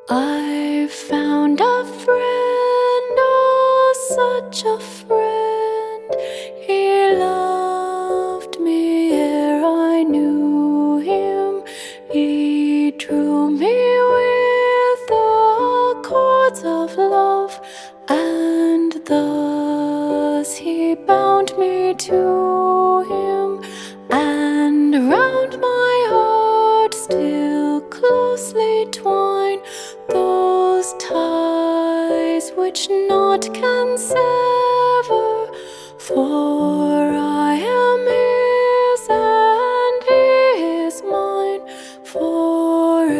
I found a friend, oh, such a friend. He loved me ere I knew him. He drew me with the cords of love, and thus he bound me to him. And round my heart still closely twine those ties which naught can sever. For I am his and he is mine forever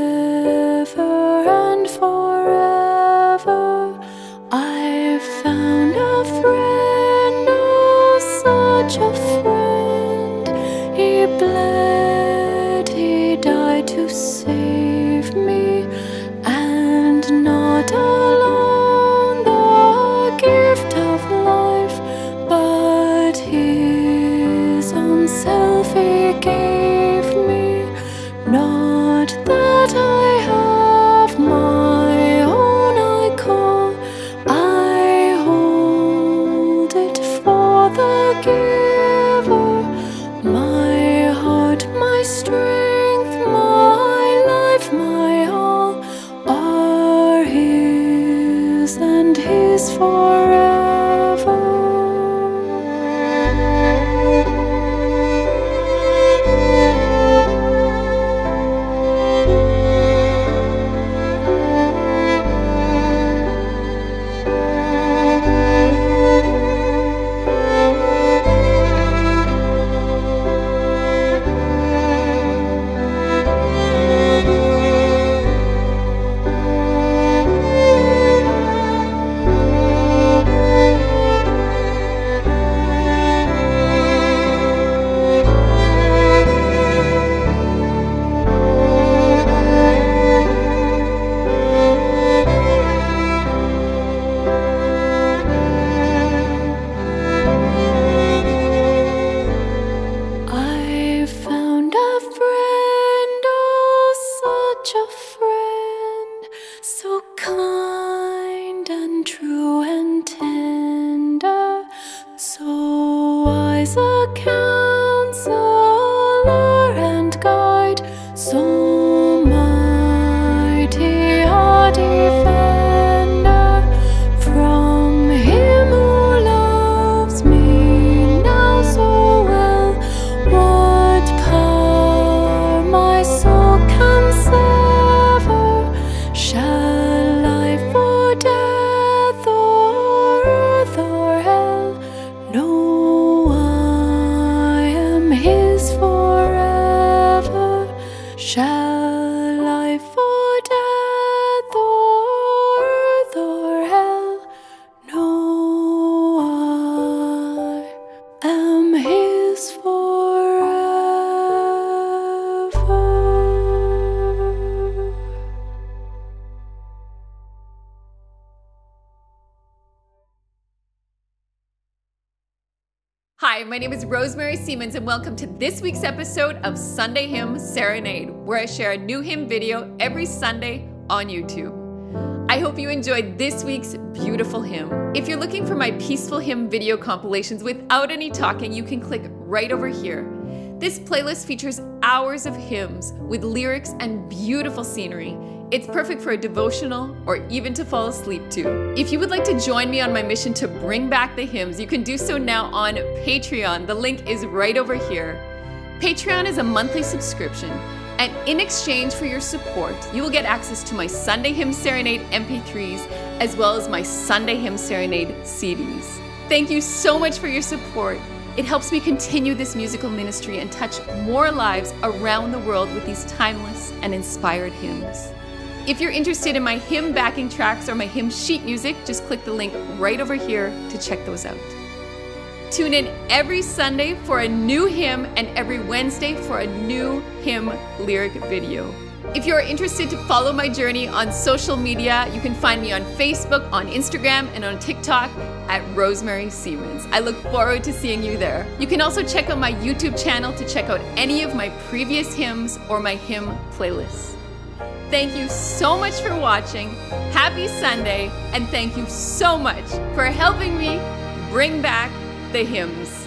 and forever. I found a friend, oh, such a friend. He bled, he died to save me, and not alone the gift of life, but his own self he gave me. Not that I have my own, I call, I hold it for the giver. My heart, my strength, my life, my all are his and his forever. I found a friend, oh, such a friend, so kind and true and tender, so wise a counselor and guide, so mighty a defender. From him who loves me now so well, what power my soul can sever? Shall life or death or earth or hell? No, I am his forever. Shall life or death or earth or hell? No, I am his forever. Hi, my name is Rosemary Siemens, and welcome to this week's episode of Sunday Hymn Serenade, where I share a new hymn video every Sunday on YouTube. I hope you enjoyed this week's beautiful hymn. If you're looking for my peaceful hymn video compilations without any talking, you can click right over here. This playlist features hours of hymns with lyrics and beautiful scenery. It's perfect for a devotional or even to fall asleep to. If you would like to join me on my mission to bring back the hymns, you can do so now on Patreon. The link is right over here. Patreon is a monthly subscription, and in exchange for your support, you will get access to my Sunday Hymn Serenade MP3s, as well as my Sunday Hymn Serenade CDs. Thank you so much for your support. It helps me continue this musical ministry and touch more lives around the world with these timeless and inspired hymns. If you're interested in my hymn backing tracks or my hymn sheet music, just click the link right over here to check those out. Tune in every Sunday for a new hymn and every Wednesday for a new hymn lyric video. If you're interested to follow my journey on social media, you can find me on Facebook, on Instagram, and on TikTok at Rosemary Siemens. I look forward to seeing you there. You can also check out my YouTube channel to check out any of my previous hymns or my hymn playlists. Thank you so much for watching. Happy Sunday, and thank you so much for helping me bring back the hymns.